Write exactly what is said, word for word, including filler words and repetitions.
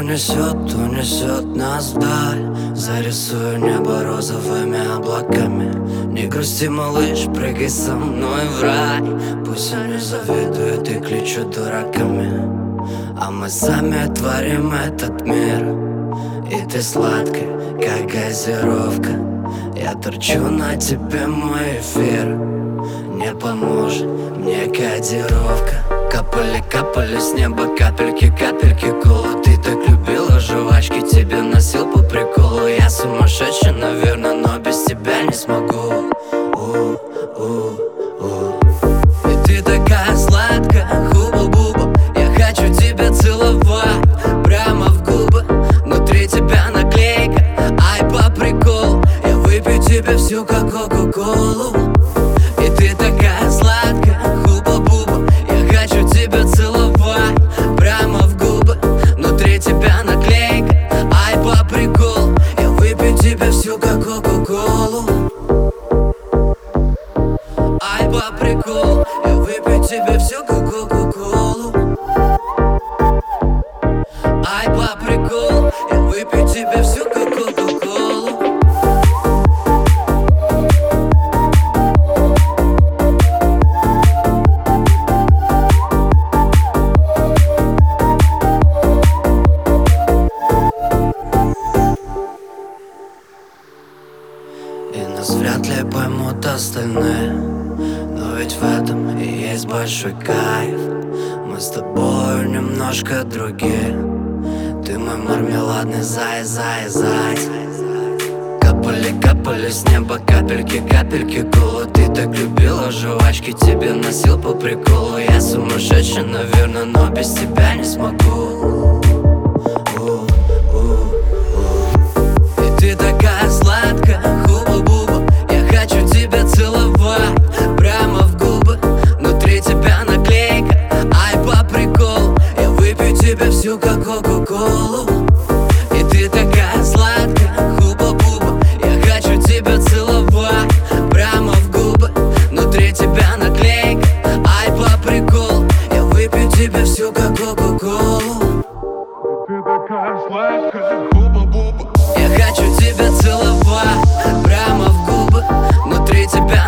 унесет, унесет нас вдаль. Зарисую небо розовыми облаками. Не грусти, малыш, прыгай со мной в рай. Пусть они завидуют и кличут дураками, а мы сами творим этот мир. И ты сладкая, как газировка. Я торчу на тебе, мой эфир. Не поможет мне кодировка. Капали, капали с неба капельки, капельки колы. Ты так любила жвачки, тебе носил по приколу. Я сумасшедший, наверное, но без тебя не смогу. У-у-у. И ты такая сладкая, хуба-буба. Я хочу тебя целовать прямо в губы. Внутри тебя наклейка, ай, по приколу. Я выпью тебе всю, как кока-колу. И ты такая сладкая, хуба-буба. Я хочу тебя целовать прямо в губы. Внутри тебя наклейка, ай, по приколу. Я выпью тебе всю, как кока-колу. Ай, по приколу. Я выпью тебе всю, как кока-колу. Ай, по приколу. Я выпью тебе всю, как кока-колу. И нас вряд ли поймут остальные, но ведь в этом и есть большой кайф. Мы с тобой немножко другие. Ты мой мармеладный зай, зай, зай. Капали, капали с неба капельки, капельки колы. Ты так любила жвачки, тебе носил по приколу. Я сумасшедший, наверное, но без тебя не смогу. И ты такая сладкая, хуба-буба. Я хочу тебя целовать прямо в губы. Внутри тебя наклейка, ай, по приколу. Я выпью тебе всю, как кока-колу. И ты такая сладкая, хуба-буба. Я хочу тебя целовать прямо в губы. Внутри тебя наклейка, ай, по приколу. Я выпью тебе всю, как кока-колу. Ты такая сладкая, хуба-буба. Я хочу тебя целовать прямо в губы. Внутри тебя